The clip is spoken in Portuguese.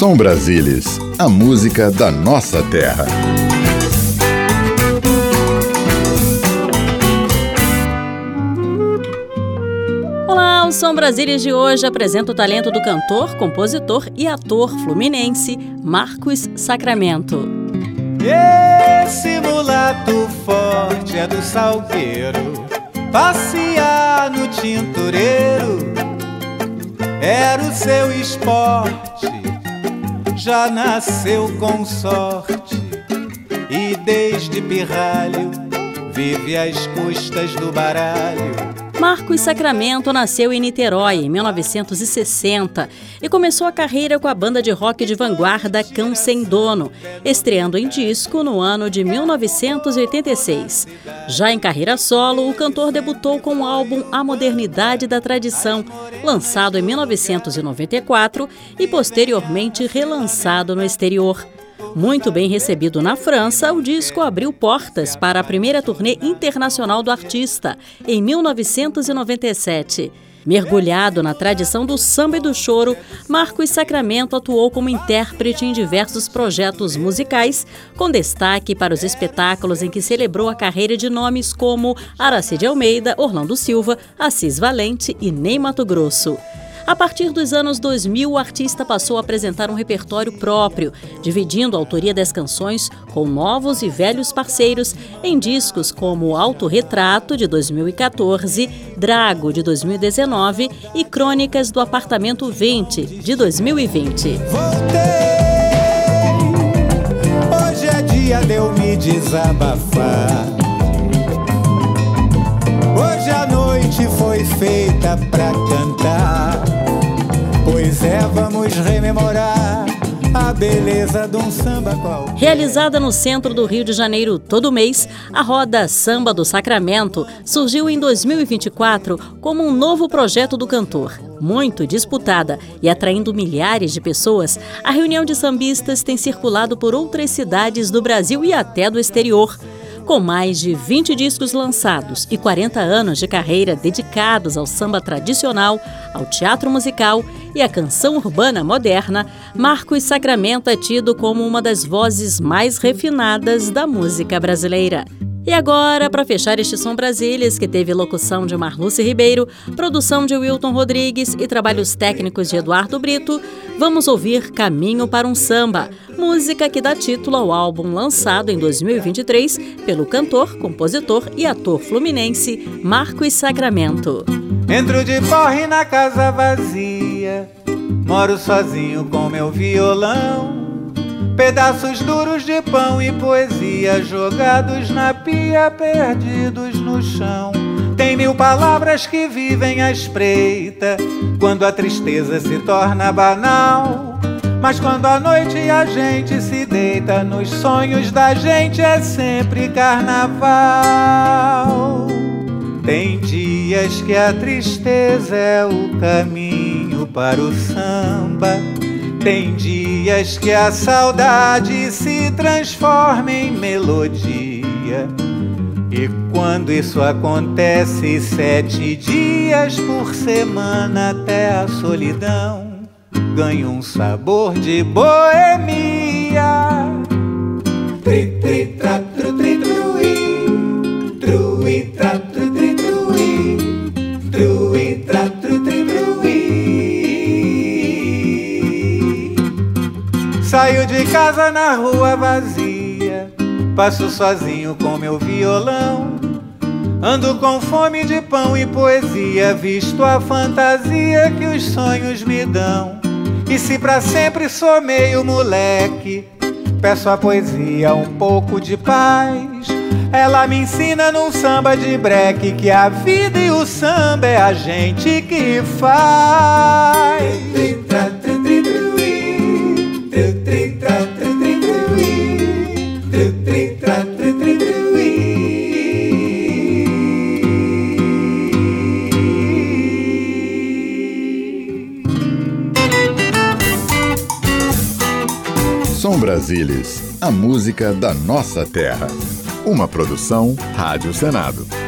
Som Brasilis, a música da nossa terra. Olá, o Som Brasilis de hoje apresenta o talento do cantor, compositor e ator fluminense Marcos Sacramento. Esse mulato forte é do salgueiro, passear no tintureiro era o seu esporte, já nasceu com sorte e desde pirralho vive às custas do baralho. Marcos Sacramento nasceu em Niterói em 1960 e começou a carreira com a banda de rock de vanguarda Cão Sem Dono, estreando em disco no ano de 1986. Já em carreira solo, o cantor debutou com o álbum A Modernidade da Tradição, lançado em 1994 e posteriormente relançado no exterior. Muito bem recebido na França, o disco abriu portas para a primeira turnê internacional do artista, em 1997. Mergulhado na tradição do samba e do choro, Marcos Sacramento atuou como intérprete em diversos projetos musicais, com destaque para os espetáculos em que celebrou a carreira de nomes como Aracide Almeida, Orlando Silva, Assis Valente e Ney Matogrosso. A partir dos anos 2000, o artista passou a apresentar um repertório próprio, dividindo a autoria das canções com novos e velhos parceiros em discos como Autorretrato, de 2014, Drago, de 2019 e Crônicas do Apartamento 20, de 2020. Voltei, hoje é dia de eu me desabafar. Hoje a noite foi feita pra cantar. Pois é, vamos rememorar a beleza de um samba qual. Realizada no centro do Rio de Janeiro todo mês, a Roda Samba do Sacramento surgiu em 2024 como um novo projeto do cantor. Muito disputada e atraindo milhares de pessoas, a reunião de sambistas tem circulado por outras cidades do Brasil e até do exterior. Com mais de 20 discos lançados e 40 anos de carreira dedicados ao samba tradicional, ao teatro musical e à canção urbana moderna, Marcos Sacramento é tido como uma das vozes mais refinadas da música brasileira. E agora, para fechar este Som Brasilis, que teve locução de Marluce Ribeiro, produção de Wilton Rodrigues e trabalhos técnicos de Eduardo Brito, vamos ouvir Caminho para um Samba, música que dá título ao álbum lançado em 2023 pelo cantor, compositor e ator fluminense Marcos Sacramento. Entro de porre na casa vazia, moro sozinho com meu violão. Pedaços duros de pão e poesia jogados na pia, perdidos no chão. Tem 1000 palavras que vivem à espreita quando a tristeza se torna banal. Mas quando à noite a gente se deita, nos sonhos da gente é sempre carnaval. Tem dias que a tristeza é o caminho para o samba. Tem dias que a saudade se transforma em melodia. E quando isso acontece 7 dias por semana, até a solidão ganha um sabor de boemia. Tri, tri, tra, tru, tri, truí, truí, tra, tru, tri, truí, truí, tra, tru, tri, truí. Saio de casa na rua vazia, passo sozinho com meu violão. Ando com fome de pão e poesia, visto a fantasia que os sonhos me dão. E se pra sempre sou meio moleque, peço à poesia um pouco de paz. Ela me ensina num samba de breque que a vida e o samba é a gente que faz. Som Brasilis, a música da nossa terra. Uma produção Rádio Senado.